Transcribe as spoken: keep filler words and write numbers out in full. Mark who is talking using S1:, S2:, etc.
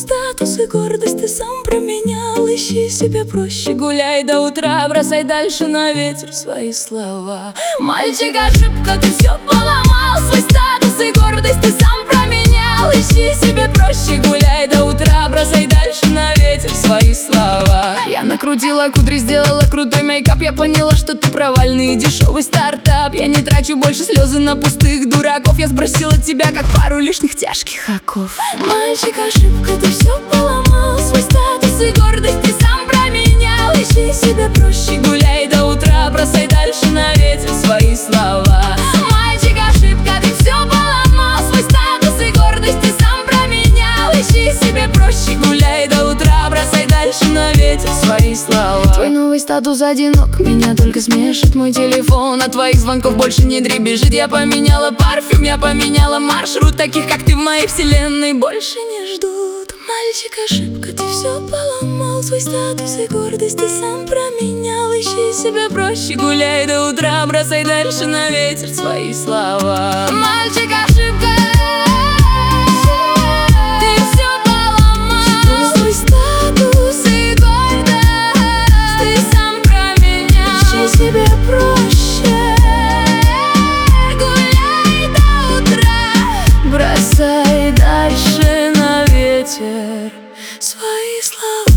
S1: статус и гордость ты сам променял. Ищи себе проще, гуляй до утра, бросай дальше на ветер свои слова. Мальчик, ошибка, ты все поломал. Свой статус и гордость ты сам променял. Ищи себе проще, гуляй до утра, бросай дальше на ветер свои слова. Я накрутила кудри, сделала крутой мейкап. Я поняла, что ты провальный и дешевый стартап. Я не трачу больше слезы на пустых дураков. Я сбросила тебя, как пару лишних тяжких оков. Мальчик, ошибка, ты все поломал. Свой статус и гордость ты сам променял. Ищи себе проще, гуляй до утра, бросай дальше на ветер свои слова. Мальчик, ошибка, ты все поломал. Свой статус и гордость ты сам променял. Ищи себе проще, гуляй до утра, бросай дальше на ветер свои слова. Твой новый статус одинок, меня только смешит. Мой телефон от твоих звонков больше не дребезжит. Я поменяла парфюм, я поменяла маршрут. Таких, как ты, в моей вселенной больше не ждут. Мальчик, ошибка, ты все поломал. Свой статус и гордость ты сам променял. Ищи себя проще, гуляй до утра, бросай дальше на ветер свои слова. Мальчик, ошибка, ты все поломал. Свой статус и гордость ты сам променял. Ищи себе проще, гуляй до утра, бросай дальше на ветер свои слова.